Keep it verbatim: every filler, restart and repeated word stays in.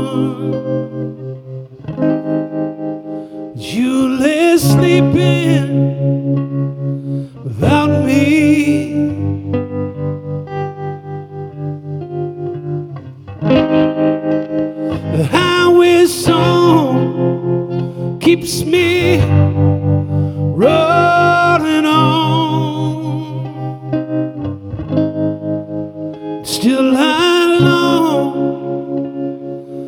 You lay sleeping without me. The highway song keeps me